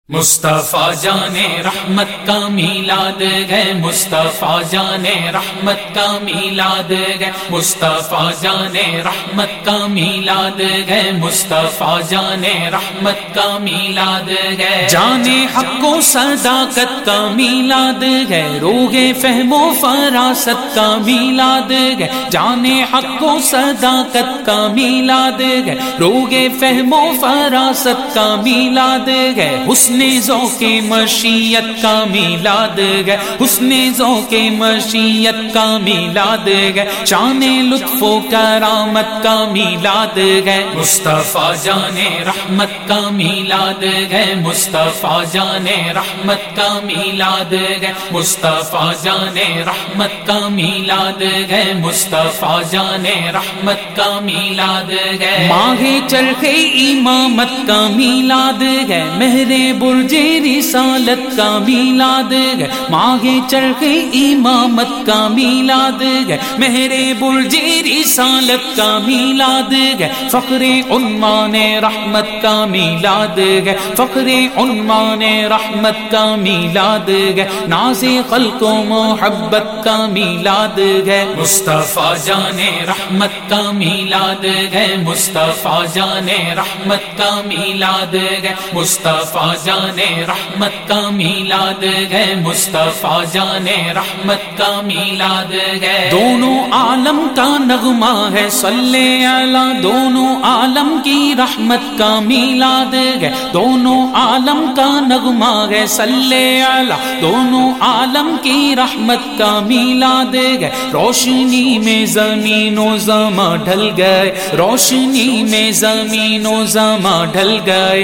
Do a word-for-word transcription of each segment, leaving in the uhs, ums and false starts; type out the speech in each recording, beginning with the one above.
مصطفیٰ جان رحمت کا میلاد ہے، مصطفیٰ جان رحمت کا میلاد ہے، مصطفیٰ جان رحمت کا میلاد ہے، مصطفیٰ جان رحمت کا میلاد ہے، جان حق و صداقت کا میلاد ہے، روح فہم و فراست کا میلاد ہے، جان حق و صداقت کا میلاد ہے، روح فہم و فراست کا میلاد ہے، حسن ذوق مشیت کا میلاد ہے، حسن ذوق مشیت کا میلاد ہے، شان لطف و کرامت کا میلاد ہے، مصطفیٰ جان رحمت کا میلاد ہے، مصطفیٰ جان رحمت کا میلاد ہے، مصطفیٰ جان رحمت کا میلاد ہے، مصطفیٰ جان رحمت کا میلاد ہے، ماہ چرخ امامت کا میلاد ہے، مہر برج رسالت کا میلاد ہے، ماہ چرخ امامت کا میلاد ہے، مہر برج رسالت کا میلاد ہے، فخر عنوان رحمت کا میلاد ہے، فخر عنوان رحمت کا میلاد ہے، ناز خلق و محبت کا میلاد ہے، مصطفیٰ جان رحمت کا میلاد ہے، مصطفیٰ جان رحمت کا میلاد ہے، مصطفیٰ جان رحمت کا میلاد ہے، مصطفیٰ جان رحمت کا میلاد ہے، دونوں عالم کا نغمہ ہے، صلی علی، دونوں عالم کی رحمت کا میلاد ہے، دونوں عالم کا نغمہ ہے، صلی علی، دونوں عالم کی رحمت کا میلاد ہے، روشنی میں زمین و زماں ڈھل گئے، روشنی میں زمین و زماں ڈھل گئے،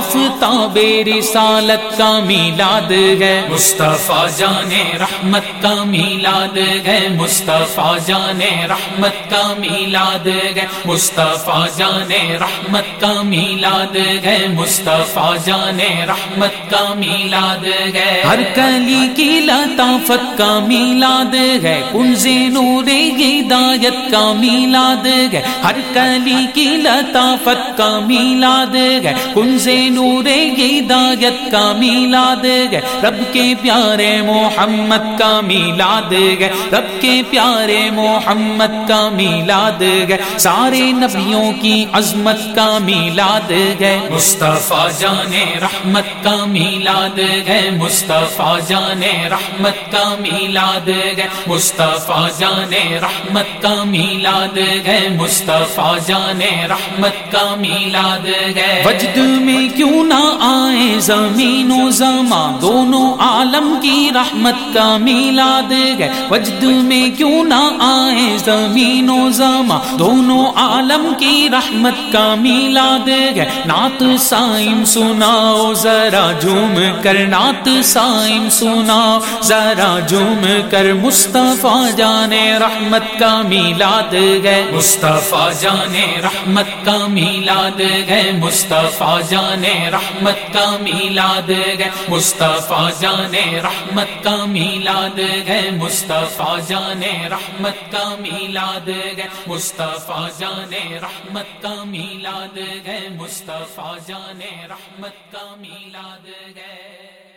آفتاب رسالت کا میلاد ہے، مصطفیٰ جان رحمت کا میلاد ہے، مصطفیٰ جان رحمت کا میلاد ہے، مصطفیٰ جان رحمت کا میلاد ہے، مصطفیٰ جان رحمت کا میلاد ہے، ہر کلی کی لطافت کا میلاد ہے، کنز نور ہدایت کا میلاد ہے، ہر کلی کی لطافت کا میلاد ہے، کنز نور ہدایت کا میلاد ہے، رب کے پیارے محمد کا میلاد ہے، رب کے پیارے محمد کا میلاد ہے، سارے نبیوں کی عظمت کا میلاد ہے، مصطفیٰ جان رحمت کا میلاد ہے، مصطفیٰ جان رحمت کا میلاد ہے، مصطفیٰ جان رحمت کا میلاد ہے، مصطفیٰ جان رحمت کا میلاد ہے، وجد میں کیوں نہ آئے زمین و زماں، دونوں عالم کی رحمت کا میلاد ہے، وجد میں کیوں نہ آئے زمین و زماں، دونوں عالم کی رحمت کا میلاد ہے، نعت سائم سناؤ ذرا جھوم کر، نعت سائم سناؤ ذرا جھوم کر، مصطفیٰ جان رحمت کا میلاد ہے، مصطفیٰ جان رحمت کا میلاد ہے، مصطفیٰ جان رحمت کا میلاد ہے، مصطفیٰ جان رحمت کا میلاد ہے، مصطفیٰ جان رحمت کا میلاد ہے، مصطفیٰ جان رحمت کا میلاد ہے، مصطفیٰ جان رحمت کا میلاد ہے۔